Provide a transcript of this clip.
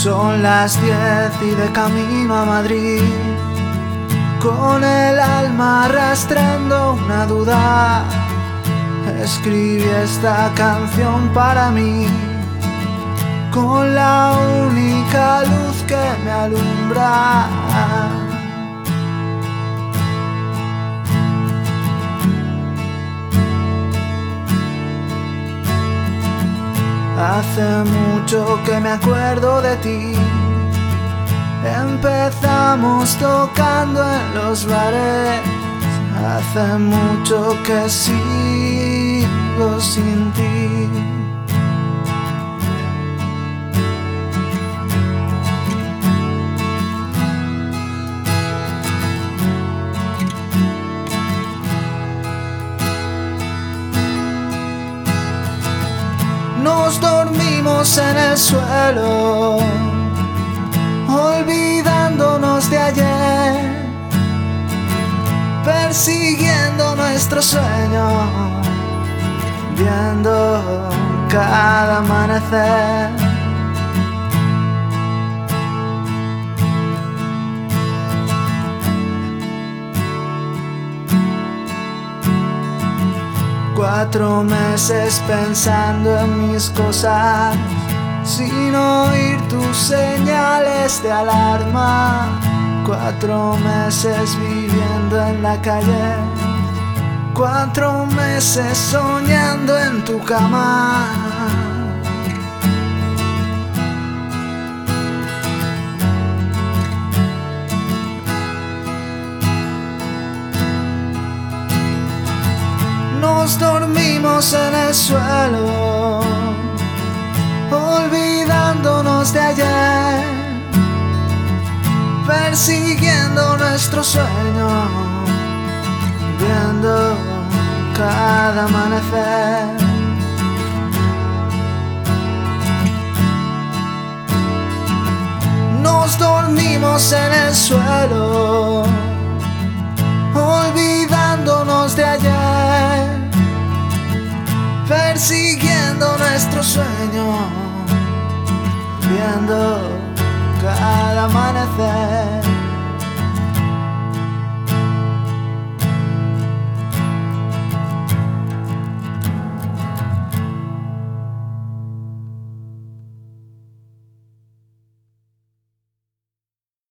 Son las 10 y de camino a Madrid, con el alma arrastrando una duda, escribí esta canción para mí, con la única luz que me alumbra. Hace mucho que me acuerdo de ti. Empezamos tocando en los bares. Hace mucho que sigo sin ti. Nos dormimos en el suelo, olvidándonos de ayer, persiguiendo nuestro sueño, viendo cada amanecer. Cuatro meses pensando en mis cosas, sin oír tus señales de alarma. 4 meses viviendo en la calle, 4 meses soñando en tu cama. Nos dormimos en el suelo, olvidándonos de ayer, persiguiendo nuestro sueño, viendo cada amanecer. Nos dormimos en el suelo, olvidándonos de ayer, persiguiendo nuestro sueño, viendo cada amanecer.